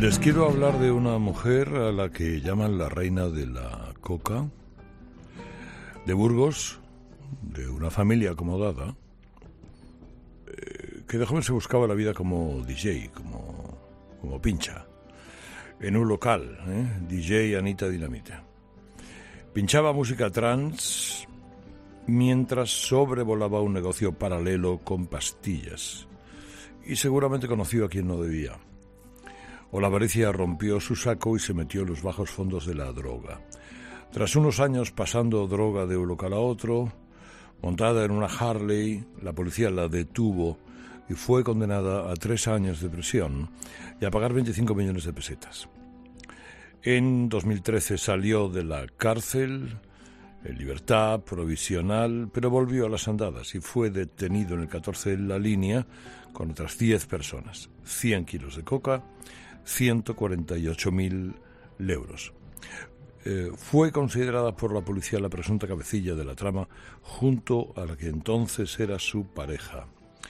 Les quiero hablar de una mujer a la que llaman la reina de la coca, de Burgos, de una familia acomodada, que de joven se buscaba la vida como DJ, como pincha, en un local, DJ Anita Dinamita. Pinchaba música trance mientras sobrevolaba un negocio paralelo con pastillas, y seguramente conoció a quien no debía. O la avaricia rompió su saco y se metió en los bajos fondos de la droga. Tras unos años pasando droga de un local a otro, montada en una Harley, la policía la detuvo y fue condenada a 3 años de prisión y a pagar 25 millones de pesetas. En 2013 salió de la cárcel en libertad provisional, pero volvió a las andadas y fue detenido en el 14 en la línea con otras 10 personas, 100 kilos de coca, 148.000 euros. Fue considerada por la policía la presunta cabecilla de la trama, junto a la que entonces era su pareja.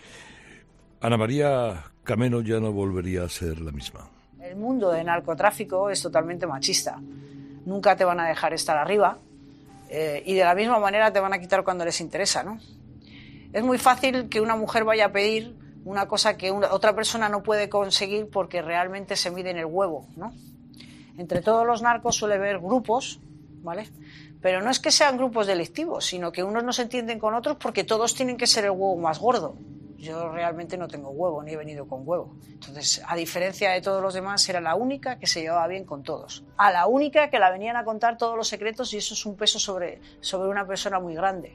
Ana María Cameno ya no volvería a ser la misma. El mundo del narcotráfico es totalmente machista. Nunca te van a dejar estar arriba y de la misma manera te van a quitar cuando les interesa, ¿no? Es muy fácil que una mujer vaya a pedir una cosa que otra persona no puede conseguir porque realmente se mide en el huevo, ¿no? Entre todos los narcos suele haber grupos, ¿vale? Pero no es que sean grupos delictivos, sino que unos no se entienden con otros porque todos tienen que ser el huevo más gordo. Yo realmente no tengo huevo, ni he venido con huevo. Entonces, a diferencia de todos los demás, era la única que se llevaba bien con todos. A la única que la venían a contar todos los secretos, y eso es un peso sobre una persona muy grande.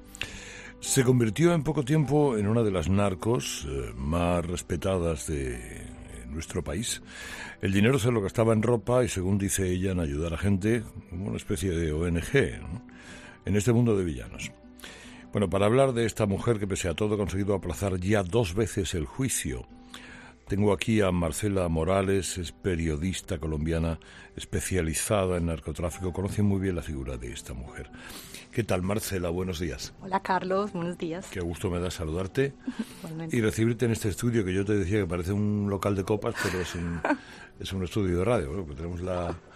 Se convirtió en poco tiempo en una de las narcos más respetadas de nuestro país. El dinero se lo gastaba en ropa y, según dice ella, en ayudar a gente, como una especie de ONG, ¿no?, en este mundo de villanos. Bueno, para hablar de esta mujer que pese a todo ha conseguido aplazar ya 2 veces el juicio, tengo aquí a Marcela Morales, es periodista colombiana especializada en narcotráfico, conoce muy bien la figura de esta mujer. ¿Qué tal, Marcela? Buenos días. Hola, Carlos. Buenos días. Qué gusto me da saludarte y recibirte en este estudio que yo te decía que parece un local de copas, pero es un estudio de radio, ¿no? Porque tenemos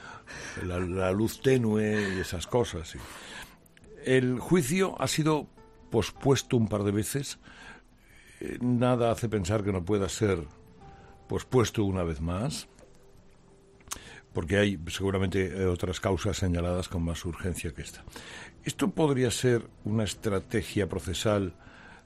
la luz tenue y esas cosas. Sí. El juicio ha sido pospuesto un par de veces. Nada hace pensar que no pueda ser pospuesto una vez más, porque hay seguramente otras causas señaladas con más urgencia que esta. ¿Esto podría ser una estrategia procesal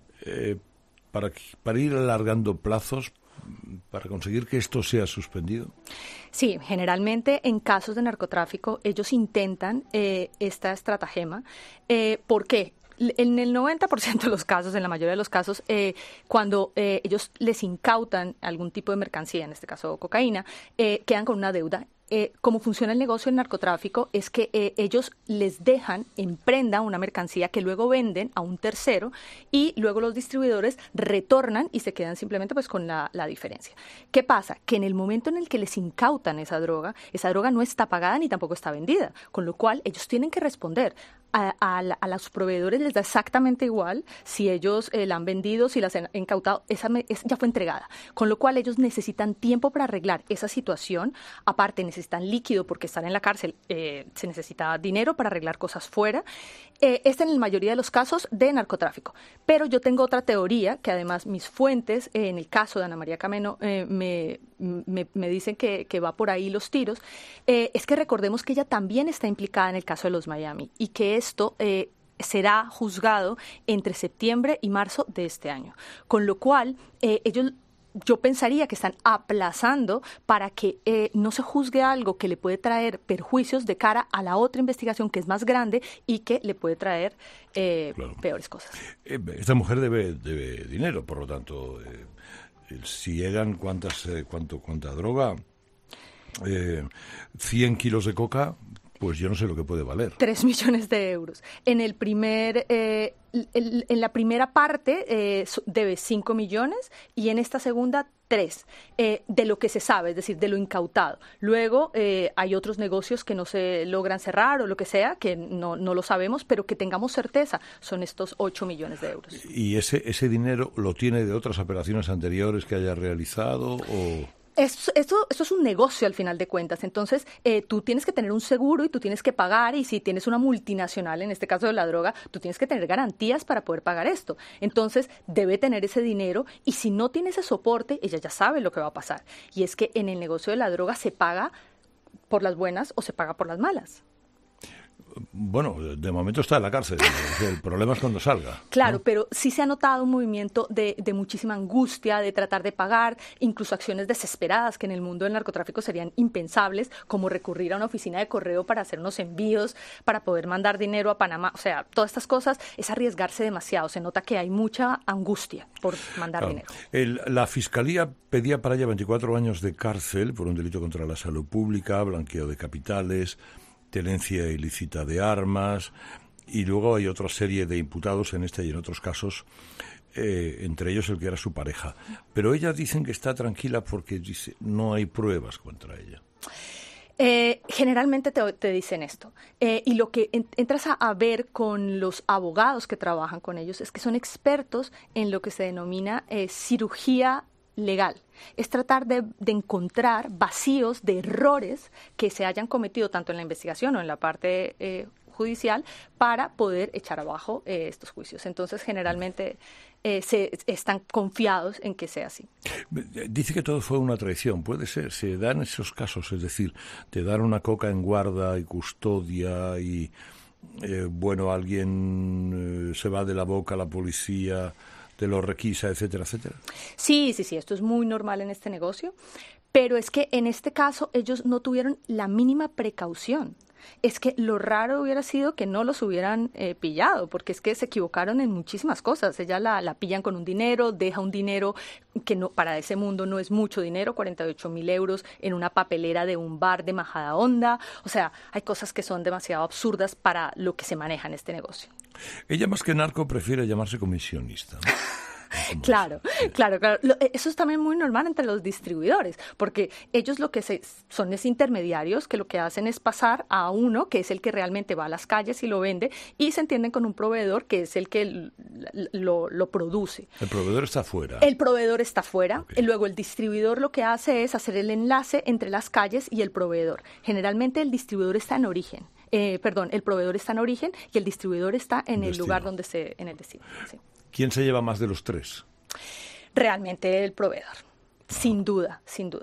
para ir alargando plazos, para conseguir que esto sea suspendido? Sí, generalmente en casos de narcotráfico ellos intentan esta estratagema. ¿Por qué? En el 90% de los casos, en la mayoría de los casos, cuando ellos les incautan algún tipo de mercancía, en este caso cocaína, quedan con una deuda. Cómo funciona el negocio del narcotráfico es que ellos les dejan en prenda una mercancía que luego venden a un tercero y luego los distribuidores retornan y se quedan simplemente pues con la diferencia. ¿Qué pasa? Que en el momento en el que les incautan esa droga no está pagada ni tampoco está vendida, con lo cual ellos tienen que responder. A los proveedores les da exactamente igual si ellos la han vendido, si las han incautado, esa ya fue entregada. Con lo cual ellos necesitan tiempo para arreglar esa situación. Aparte necesitan líquido porque están en la cárcel, se necesita dinero para arreglar cosas fuera. Esta en la mayoría de los casos de narcotráfico. Pero yo tengo otra teoría que además mis fuentes, en el caso de Ana María Cameno, me dicen que va por ahí los tiros. Es que recordemos que ella también está implicada en el caso de los Miami y que esto será juzgado entre septiembre y marzo de este año. Con lo cual, yo pensaría que están aplazando para que no se juzgue algo que le puede traer perjuicios de cara a la otra investigación que es más grande y que le puede traer peores cosas. Esta mujer debe dinero, por lo tanto, si llegan cuánta droga, 100 kilos de coca, pues yo no sé lo que puede valer. 3 millones de euros. En la primera parte debe 5 millones y en esta segunda 3, de lo que se sabe, es decir, de lo incautado. Luego hay otros negocios que no se logran cerrar o lo que sea, que no lo sabemos, pero que tengamos certeza, son estos 8 millones de euros. ¿Y ese dinero lo tiene de otras operaciones anteriores que haya realizado o...? Esto es un negocio al final de cuentas. Entonces, tú tienes que tener un seguro y tú tienes que pagar. Y si tienes una multinacional, en este caso de la droga, tú tienes que tener garantías para poder pagar esto. Entonces, debe tener ese dinero. Y si no tiene ese soporte, ella ya sabe lo que va a pasar. Y es que en el negocio de la droga se paga por las buenas o se paga por las malas. Bueno, de momento está en la cárcel. El problema es cuando salga. Claro, ¿no? pero sí se ha notado un movimiento de muchísima angustia, de tratar de pagar, incluso acciones desesperadas que en el mundo del narcotráfico serían impensables, como recurrir a una oficina de correo para hacer unos envíos, para poder mandar dinero a Panamá. O sea, todas estas cosas es arriesgarse demasiado. Se nota que hay mucha angustia por mandar dinero. La Fiscalía pedía para ella 24 años de cárcel por un delito contra la salud pública, blanqueo de capitales, tenencia ilícita de armas, y luego hay otra serie de imputados en este y en otros casos, entre ellos el que era su pareja. Pero ella dicen que está tranquila porque dice no hay pruebas contra ella. Generalmente te dicen esto. Y lo que entras a ver con los abogados que trabajan con ellos es que son expertos en lo que se denomina cirugía legal. Es tratar de encontrar vacíos de errores que se hayan cometido tanto en la investigación o en la parte judicial para poder echar abajo estos juicios. Entonces, generalmente están confiados en que sea así. Dice que todo fue una traición. Puede ser, se dan esos casos, es decir, te dan una coca en guarda y custodia y, alguien se va de la boca a la policía, te lo requisa, etcétera, etcétera. Sí, esto es muy normal en este negocio, pero es que en este caso ellos no tuvieron la mínima precaución. Es que lo raro hubiera sido que no los hubieran pillado, porque es que se equivocaron en muchísimas cosas. Ella la pillan con un dinero, deja un dinero que no, para ese mundo no es mucho dinero, 48.000 euros en una papelera de un bar de Majadahonda. O sea, hay cosas que son demasiado absurdas para lo que se maneja en este negocio. Ella más que narco prefiere llamarse comisionista, ¿no? Claro. Eso es también muy normal entre los distribuidores, porque ellos lo que son es intermediarios que lo que hacen es pasar a uno que es el que realmente va a las calles y lo vende, y se entienden con un proveedor que es el que lo produce. El proveedor está fuera. El proveedor está fuera. Okay. Y luego el distribuidor lo que hace es hacer el enlace entre las calles y el proveedor. Generalmente el distribuidor está en origen. El proveedor está en origen y el distribuidor está en el lugar donde en el destino. Sí. ¿Quién se lleva más de los tres? Realmente el proveedor, sin duda.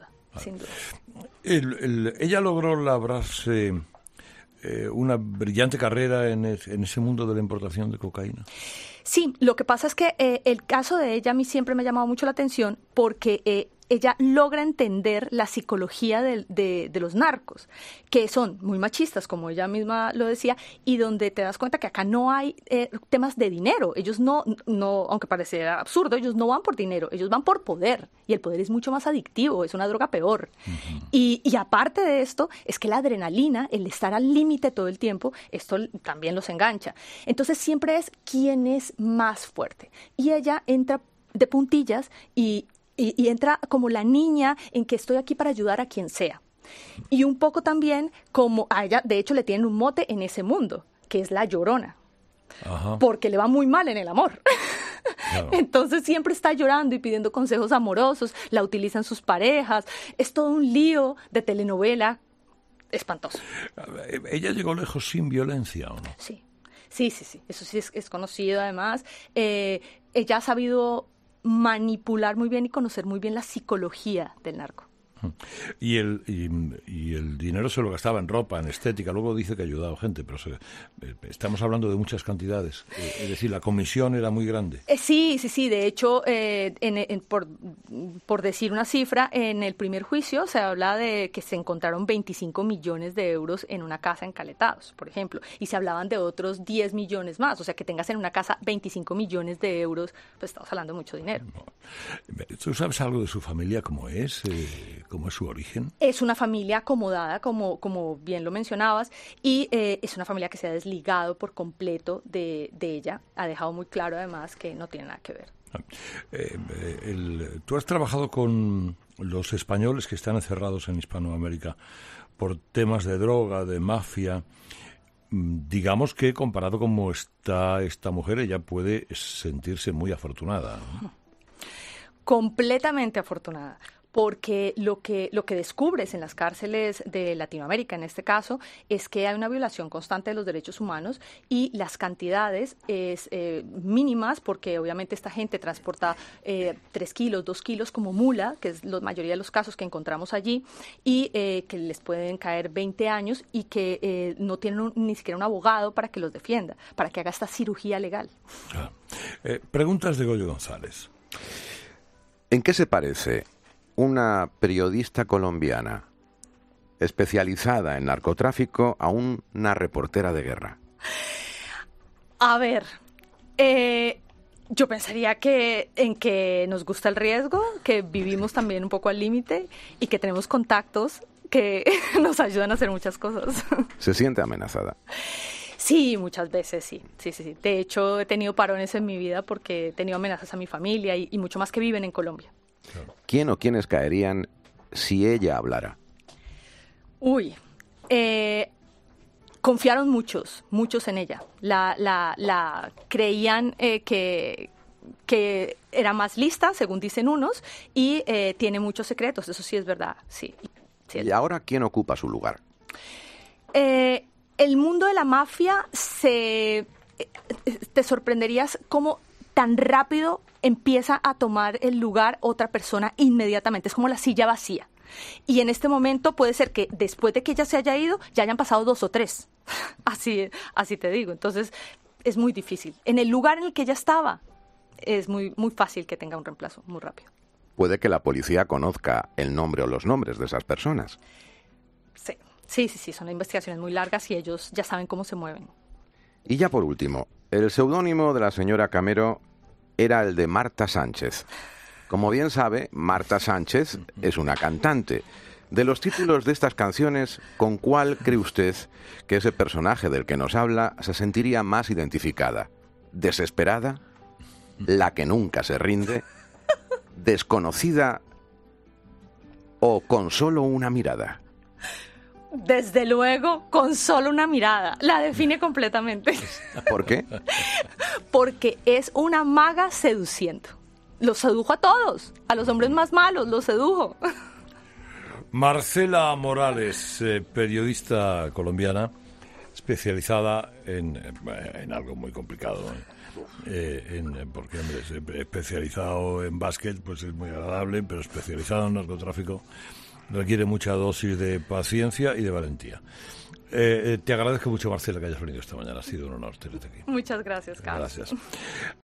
Ella logró labrarse una brillante carrera en ese mundo de la importación de cocaína. Sí, lo que pasa es que el caso de ella a mí siempre me ha llamado mucho la atención porque ella logra entender la psicología de los narcos, que son muy machistas, como ella misma lo decía, y donde te das cuenta que acá no hay temas de dinero. Ellos no, aunque pareciera absurdo, ellos no van por dinero, ellos van por poder, y el poder es mucho más adictivo, es una droga peor. Uh-huh. Y aparte de esto, es que la adrenalina, el estar al límite todo el tiempo, esto también los engancha. Entonces siempre es quién es más fuerte. Y ella entra de puntillas y entra como la niña en que estoy aquí para ayudar a quien sea. Y un poco también como a ella, de hecho, le tienen un mote en ese mundo, que es la Llorona. Ajá. Porque le va muy mal en el amor. Claro. Entonces siempre está llorando y pidiendo consejos amorosos, la utilizan sus parejas. Es todo un lío de telenovela espantoso. ¿Ella llegó lejos sin violencia o no? Sí. Eso sí es conocido además. Ella ha sabido manipular muy bien y conocer muy bien la psicología del narco. Y el dinero se lo gastaba en ropa, en estética. Luego dice que ha ayudado a gente, pero estamos hablando de muchas cantidades. Es decir, la comisión era muy grande. Sí. De hecho, por decir una cifra, en el primer juicio se habla de que se encontraron 25 millones de euros en una casa en Caletados, por ejemplo, y se hablaban de otros 10 millones más. O sea, que tengas en una casa 25 millones de euros, pues estamos hablando de mucho dinero. ¿Tú sabes algo de su familia? ¿Cómo es? ¿Cómo es su origen? Es una familia acomodada, como bien lo mencionabas, y es una familia que se ha desligado por completo de ella. Ha dejado muy claro, además, que no tiene nada que ver. Tú has trabajado con los españoles que están encerrados en Hispanoamérica por temas de droga, de mafia. Digamos que comparado con cómo está esta mujer, ella puede sentirse muy afortunada, ¿no? Completamente afortunada. porque lo que descubres en las cárceles de Latinoamérica, en este caso, es que hay una violación constante de los derechos humanos y las cantidades es mínimas, porque obviamente esta gente transporta 3 kilos, 2 kilos como mula, que es la mayoría de los casos que encontramos allí, y que les pueden caer 20 años y que no tienen ni siquiera un abogado para que los defienda, para que haga esta cirugía legal. Preguntas de Goyo González. ¿En qué se parece una periodista colombiana especializada en narcotráfico a una reportera de guerra? A ver, yo pensaría que nos gusta el riesgo, que vivimos también un poco al límite y que tenemos contactos que nos ayudan a hacer muchas cosas. ¿Se siente amenazada? Sí, muchas veces sí. De hecho, he tenido parones en mi vida porque he tenido amenazas a mi familia y mucho más que viven en Colombia. ¿Quién o quiénes caerían si ella hablara? Confiaron muchos en ella. La creían que era más lista, según dicen unos, y tiene muchos secretos, eso sí es verdad, sí. ¿Y ahora quién ocupa su lugar? El mundo de la mafia te sorprenderías cómo tan rápido empieza a tomar el lugar otra persona inmediatamente. Es como la silla vacía. Y en este momento puede ser que después de que ella se haya ido, ya hayan pasado 2 o 3. Así te digo. Entonces, es muy difícil. En el lugar en el que ella estaba, es muy, muy fácil que tenga un reemplazo, muy rápido. Puede que la policía conozca el nombre o los nombres de esas personas. Sí, son investigaciones muy largas y ellos ya saben cómo se mueven. Y ya por último, el seudónimo de la señora Camero era el de Marta Sánchez. Como bien sabe, Marta Sánchez es una cantante. De los títulos de estas canciones, ¿con cuál cree usted que ese personaje del que nos habla se sentiría más identificada? ¿Desesperada? ¿La que nunca se rinde? ¿Desconocida? ¿O con solo una mirada? Desde luego, con solo una mirada. La define completamente. ¿Por qué? Porque es una maga seduciendo. Los sedujo a todos. A los hombres más malos los sedujo. Marcela Morales, periodista colombiana, especializada en algo muy complicado. Porque, hombre, especializado en básquet, pues es muy agradable, pero especializado en narcotráfico requiere mucha dosis de paciencia y de valentía. Te agradezco mucho, Marcela, que hayas venido esta mañana. Ha sido un honor tenerte aquí. Muchas gracias, Carlos. Gracias.